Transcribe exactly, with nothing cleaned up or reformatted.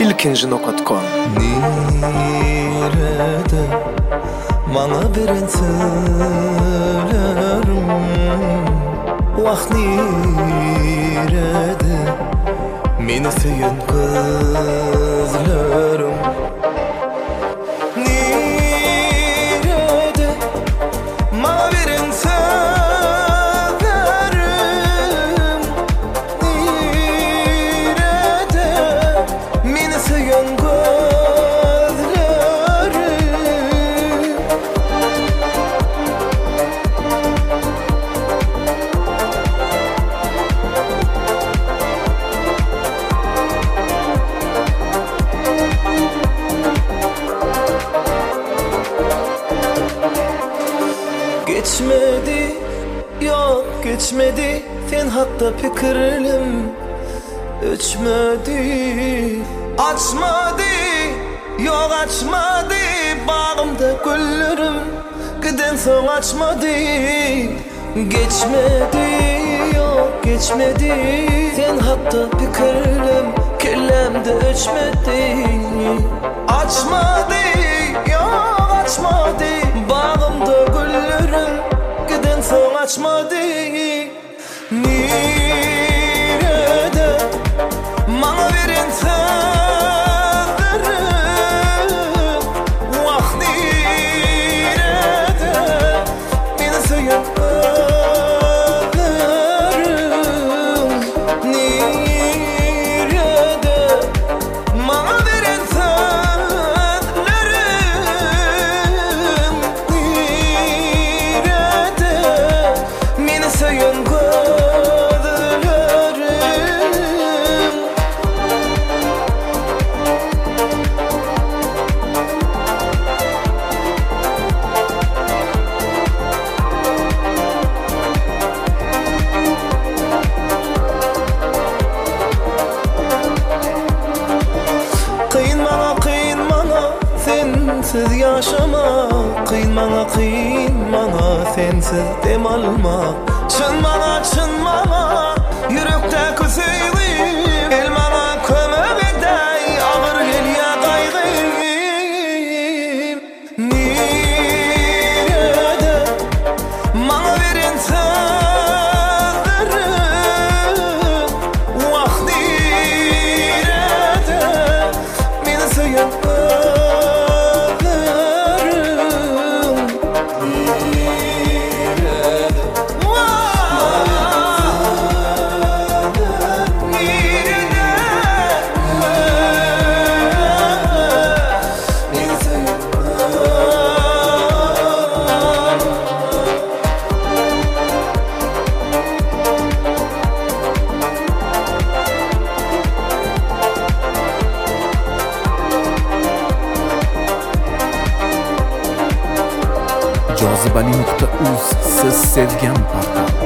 ilkinji nokta com. Nirede bana veren söylerim, vah nirede meni söyün kızlarım. Nirede bana veren söylerim, nirede meni söyün kızlarım. Geçmedi, yok geçmedi, sen hatta fikirlim öçmedi. Açmadı, yok açmadı, bağımda güllerim giden son açmadı. Geçmedi, yok geçmedi, sen hatta fikirlim kellemde öçmedi. Açmadı, yok açmadı, bağımda güllerim giden son açmadı. Nirede bana veren sözlerim, vah nirede beni söyün kızlarım. Nirede bana veren sözlerim, nirede beni söyün kızlarım. Kıyın bana, kıyın bana, sensiz yaşama. Kıyın bana, kıyın bana, sensiz dem alma. Çın bana, çın bana, yürekte küseydim. El bana kömek eday, ağır gel ya kaygıyım. Nirede bana veren sözlerim, vah nirede beni söyün kızlarım. Nirede Jozibali nokta uz siz sevgan portal.